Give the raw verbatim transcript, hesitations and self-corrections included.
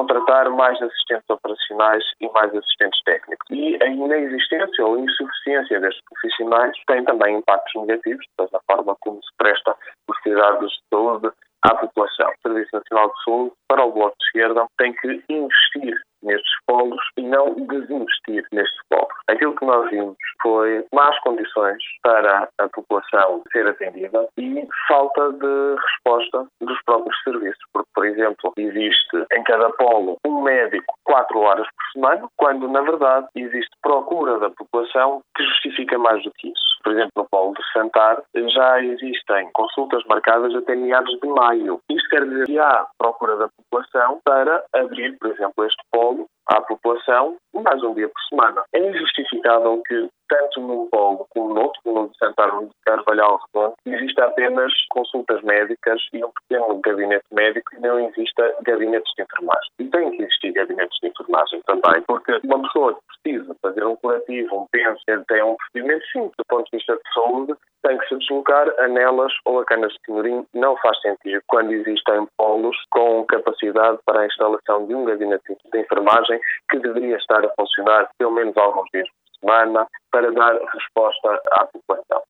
contratar mais assistentes operacionais e mais assistentes técnicos. E a inexistência ou insuficiência destes profissionais tem também impactos negativos na forma como se presta os cuidados de saúde à população. O Serviço Nacional de Saúde, para o Bloco de Esquerda, tem que investir nestes polos e não desinvestir nestes polos. Aquilo que nós vimos foi más condições para a população ser atendida e falta de resposta dos próprios serviços. Porque, por exemplo, existe em cada polo um médico quatro horas por semana, quando, na verdade, existe procura da população que justifica mais do que isso. Por exemplo, no polo de Santar já existem consultas marcadas até meados de maio. Isto quer dizer que há procura da população para abrir, por exemplo, este polo à população mais um dia por semana. É injustificável que, tanto num polo como no outro, como no de Santar ou no de Carvalhal Redondo, exista apenas consultas médicas e um pequeno gabinete médico e não exista gabinetes de enfermagem. E tem que existir gabinetes de enfermagem também, porque uma pessoa que precisa fazer um curativo, um penso, tem um procedimento simples do ponto de vista de saúde, tem que se deslocar a Nelas ou a Canas de Senhorim. Não faz sentido quando existem polos com capacidade para a instalação de um gabinete de enfermagem que deveria estar a funcionar pelo menos alguns dias por semana para dar resposta à população.